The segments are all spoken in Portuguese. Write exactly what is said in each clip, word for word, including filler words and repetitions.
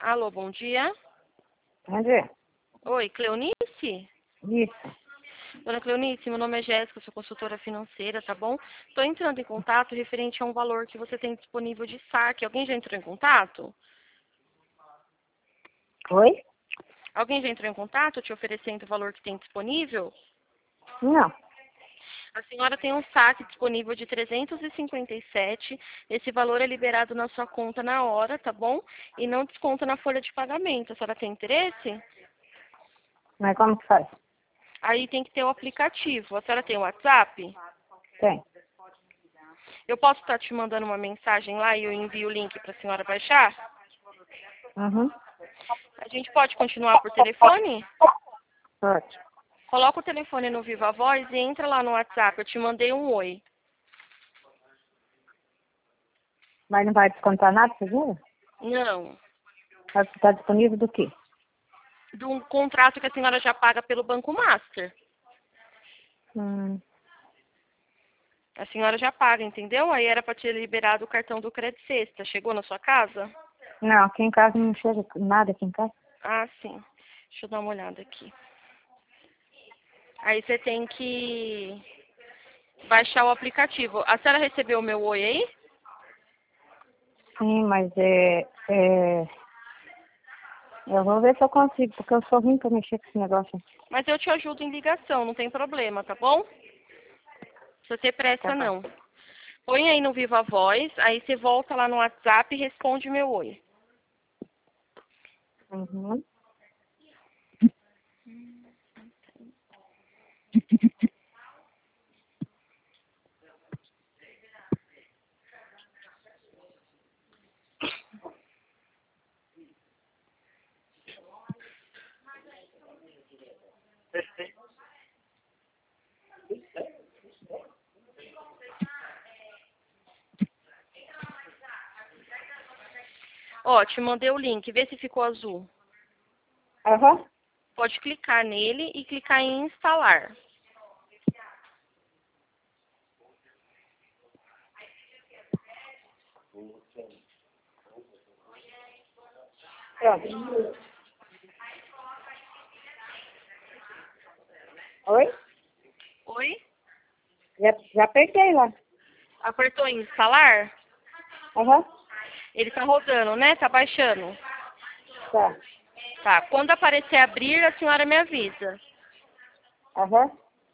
Alô, bom dia. Bom dia. Oi, Cleonice? Isso. Dona Cleonice, meu nome é Jéssica, sou consultora financeira, tá bom? Estou entrando em contato referente a um valor que você tem disponível de saque. Alguém já entrou em contato? Oi? Alguém já entrou em contato te oferecendo o valor que tem disponível? Não. A senhora tem um saque disponível de trezentos e cinquenta e sete. Esse valor é liberado na sua conta na hora, tá bom? E não desconta na folha de pagamento. A senhora tem interesse? Mas como que faz? Aí tem que ter o aplicativo. A senhora tem o WhatsApp? Tem. Eu posso estar te mandando uma mensagem lá e eu envio o link para a senhora baixar? Uhum. A gente pode continuar por telefone? Pode. Coloca o telefone no Viva Voz e entra lá no WhatsApp. Eu te mandei um oi. Mas não vai descontar nada, você viu? Não. Está disponível do quê? De um contrato que a senhora já paga pelo Banco Master. Hum. A senhora já paga, entendeu? Aí era para ter liberado o cartão do Credit Sexta. Chegou na sua casa? Não, aqui em casa não chega nada aqui em casa. Ah, sim. Deixa eu dar uma olhada aqui. Aí você tem que baixar o aplicativo. A senhora recebeu o meu oi aí? Sim, mas é, é... Eu vou ver se eu consigo, porque eu sou ruim pra mexer com esse negócio. Mas eu te ajudo em ligação, não tem problema, tá bom? Não precisa ter Tá pressa, bom. não. Põe aí no Viva Voz, aí você volta lá no WhatsApp e responde meu oi. Uhum. Ó, te mandei o link, vê se ficou azul. Aham. Pode clicar nele e clicar em instalar. Pronto. Oi? Oi? Já, já apertei lá. Apertou em instalar? Aham. Ele tá rodando, né? Tá baixando. Tá. Tá, quando aparecer abrir, a senhora me avisa. Aham.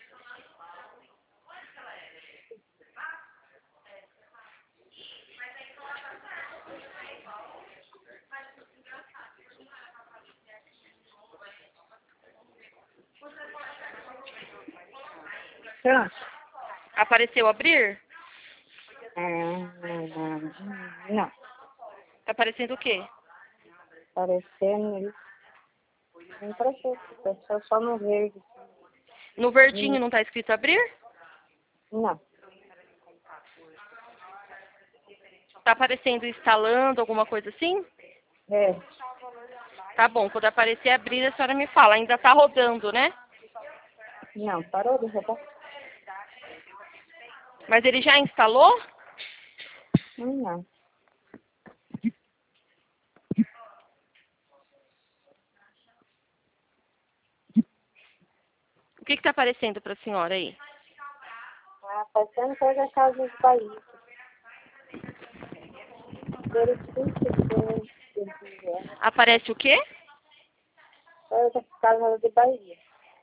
Pronto. Apareceu abrir? Hum, não. Tá aparecendo o quê? Parecendo isso. Não pareceu. Pareceu só no verde. No verdinho Hum, não tá escrito abrir? Não. Tá aparecendo instalando, alguma coisa assim? É. Tá bom, quando aparecer abrir, a senhora me fala. Ainda tá rodando, né? Não, parou de rodar. Mas ele já instalou? Hum, Não. O que que tá aparecendo pra senhora aí? Ah, parecendo coisa da Casa de Bahia. Verifique se Aparece o quê? coisa da Casa de Bahia.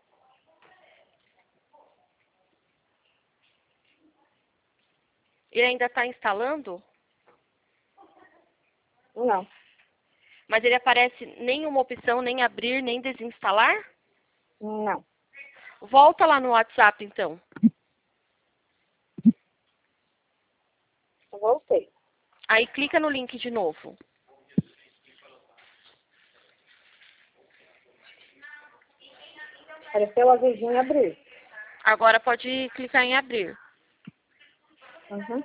Ele ainda tá instalando? Não. Mas ele aparece nenhuma opção, nem abrir, nem desinstalar? Não. Volta lá no WhatsApp, então. Eu voltei. Aí clica no link de novo. Apareceu a vizinha abrir. Agora pode clicar em abrir. Uhum.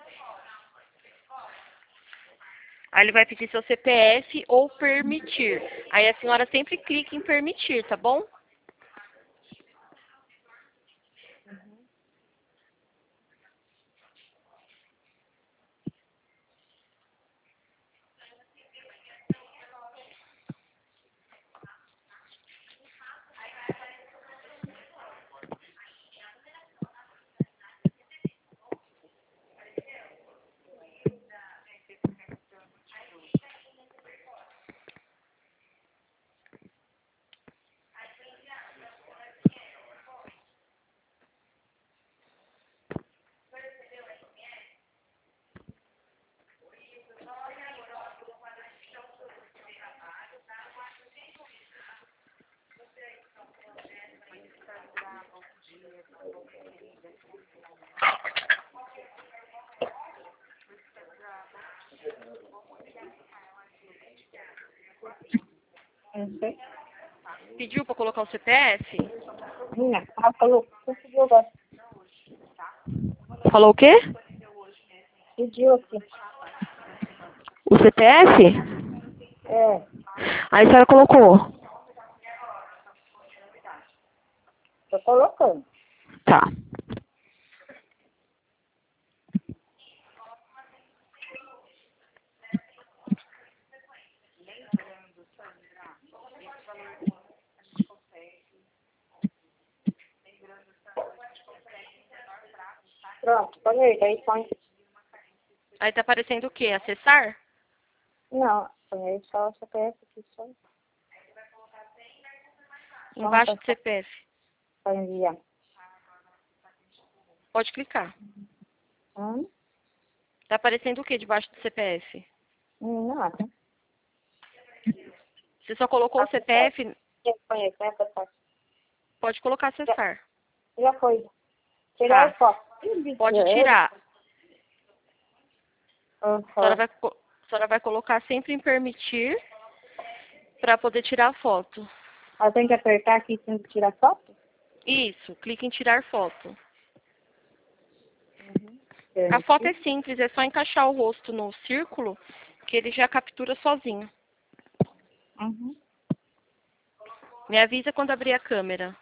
Aí ele vai pedir seu C P F ou permitir. Aí a senhora sempre clica em permitir, tá bom? Não sei. Pediu para colocar o C P F? Não, ela falou, conseguiu agora. Falou o quê? Pediu aqui. O C P F? É, Aí a senhora colocou. tô colocando. Tá. Pronto, põe aí, daí põe. Aí tá aparecendo o quê? Acessar? Não, põe aí só o C P F aqui, só Embaixo do C P F. pra enviar. Pode clicar. Hum? Tá aparecendo o quê debaixo do C P F? Nada. Você só colocou o C P F? Põe aí, põe essa. Pode colocar acessar. Já foi. Tirar Tá. o foto. Pode tirar. Uhum. A senhora vai, co- a senhora vai colocar sempre em permitir para poder tirar a foto. Ela tem que apertar aqui sem tirar foto? Isso, clique em tirar foto. Uhum. A foto é simples, é só encaixar o rosto no círculo que ele já captura sozinho. Uhum. Me avisa quando abrir a câmera.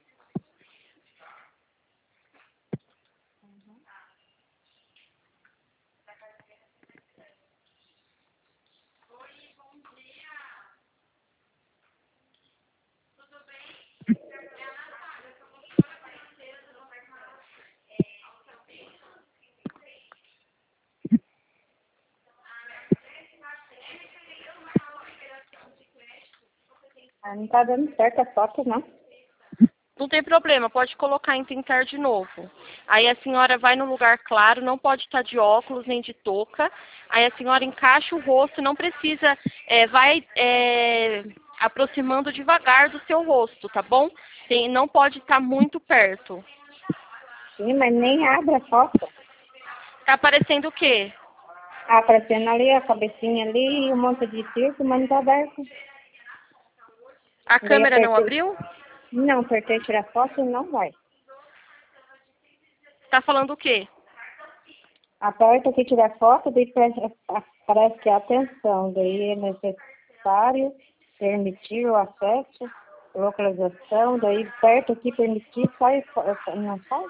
Ah, não tá dando certo a foto, não. Não tem problema, pode colocar em tentar de novo. Aí a senhora vai no lugar claro, não pode estar de óculos nem de touca. Aí a senhora encaixa o rosto, não precisa, é, vai é, aproximando devagar do seu rosto, tá bom? Tem, não pode estar muito perto. Sim, mas nem abre a foto. Tá aparecendo o quê? Ah, aparecendo ali a cabecinha ali e um monte de círculo, mas não tá aberto. A Daí câmera não apertei. abriu? Não, apertei tirar foto e não vai. Tá falando o quê? Aperta aqui tirar foto, daí parece parece que é atenção. Daí é necessário permitir o acesso, localização, daí aperta aqui permitir, sai, não sai?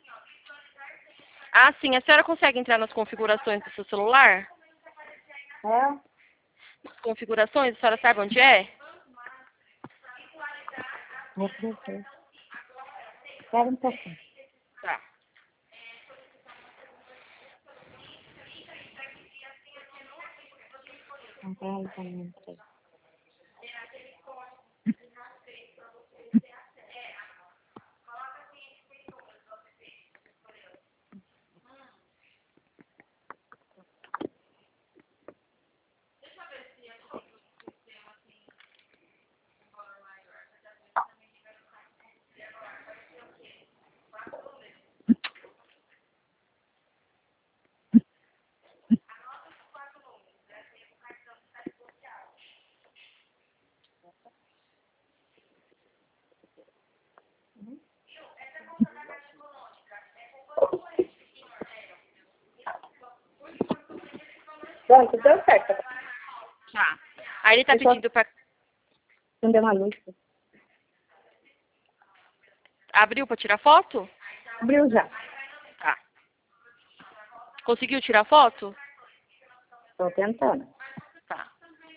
Ah, sim. A senhora consegue entrar nas configurações do seu celular? É, Nas configurações? A senhora sabe onde é? vou crescer. Espera um pouquinho. Tá. Entrar aí também, entrei. Pronto, deu certo. Tá. Aí ele tá Eu só pedindo pra... acender uma luz. Abriu pra tirar foto? Abriu já. Tá. Conseguiu tirar foto? Tô tentando. Tá.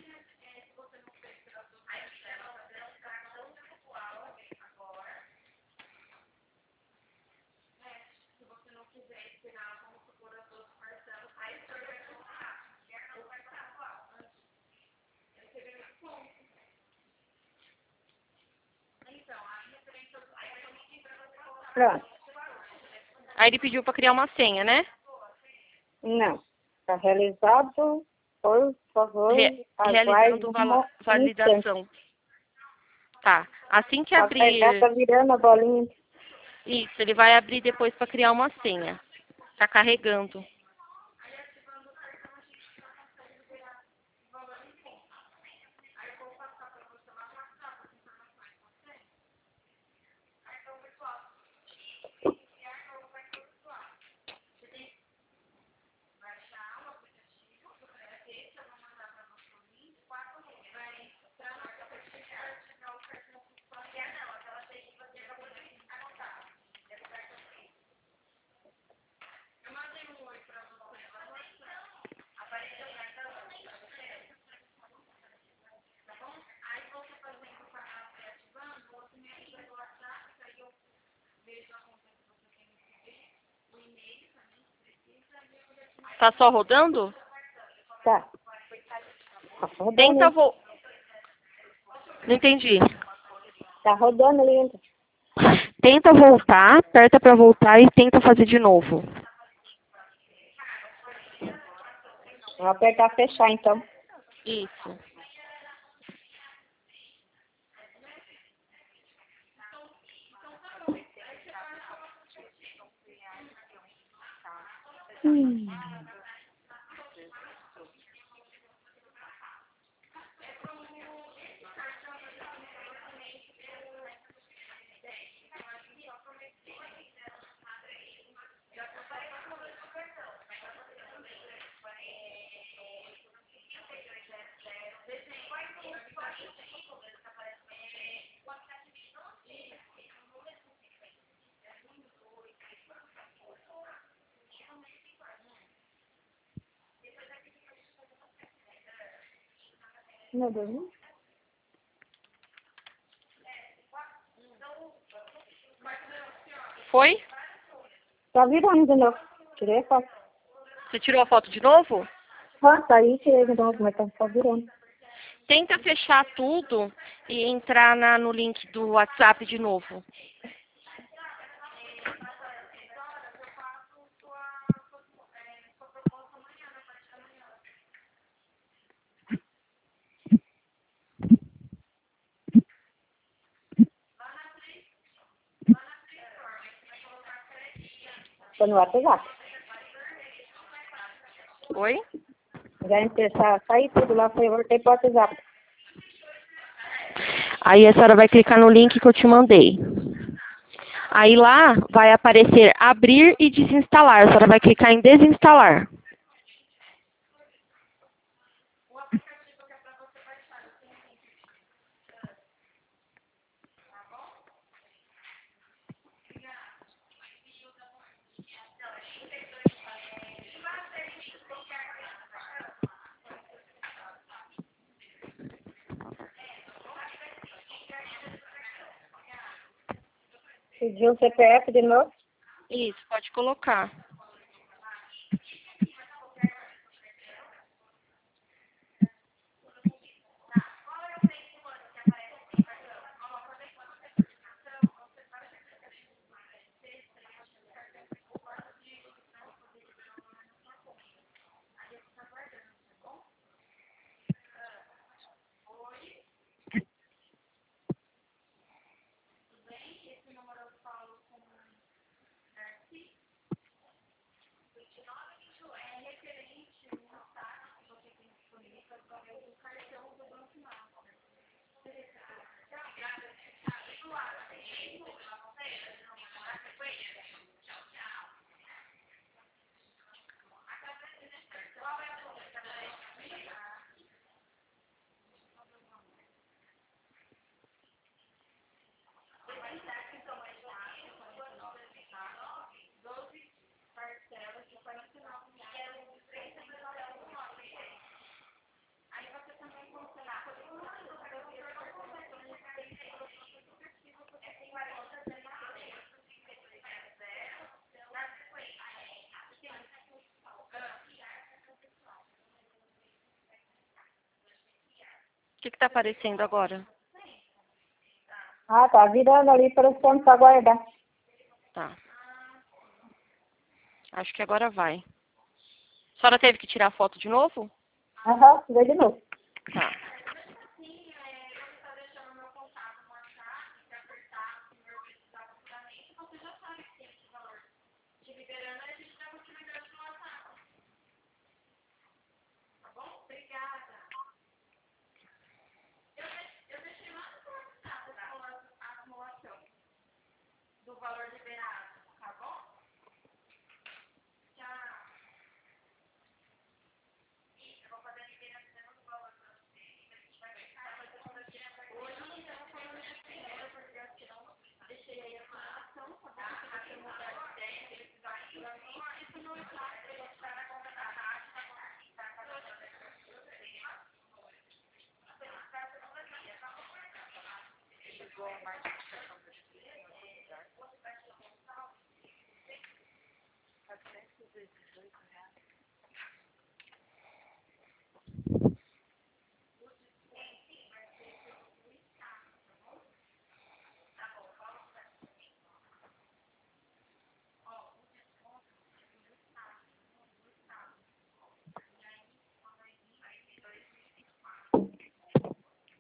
Pronto. Aí ele pediu pra criar uma senha, né? Não. Está realizado. Por favor, Re- aguarde realizando um vala- instante. validação. Tá. Assim que Tá, abrir... tá virando a bolinha. Isso, ele vai abrir depois pra criar uma senha. Tá carregando. Tá só rodando? Tá. Tá rodando. Tenta vo... Não entendi. Tá rodando ali ainda. Tenta voltar, aperta pra voltar e tenta fazer de novo. Vou apertar fechar então. Isso. Hum. Meu Deus. Foi? Tá virando de novo. Tirei a foto. Você tirou a foto de novo? Ah, tá aí, tirei de novo, mas tá só virando. Tenta fechar tudo e entrar na, no link do WhatsApp de novo. Tô no WhatsApp. Oi? Já empezar, sair tudo lá, foi, voltei pro WhatsApp. Aí a senhora vai clicar no link que eu te mandei. Aí lá vai aparecer abrir e desinstalar. A senhora vai clicar em desinstalar. Pediu o C P F de novo. Isso, pode colocar. O que está aparecendo agora? Ah, tá virando ali para o tempo pra guardar. Tá. Acho que agora vai. A senhora teve que tirar a foto de novo? Aham, vê de novo. Tá.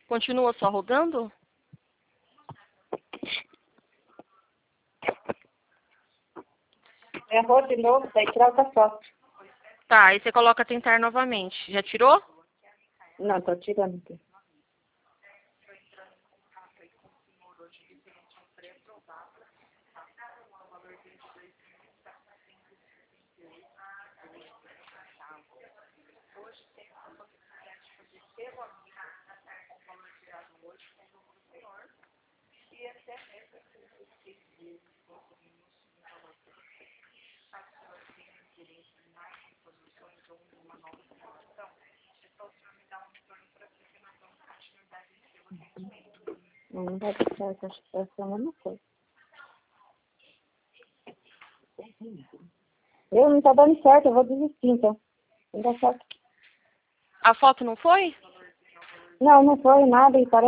Continua só rodando? Errou de novo, daí tirar outra foto. Tá, aí você coloca tentar novamente. Já tirou? Não, tô tirando aqui. Não, não vai dar certo, acho que vai ser a mesma coisa. Eu não tá dando certo, eu vou desistir então. Não dá certo. A foto não foi? Não, não foi nada e parece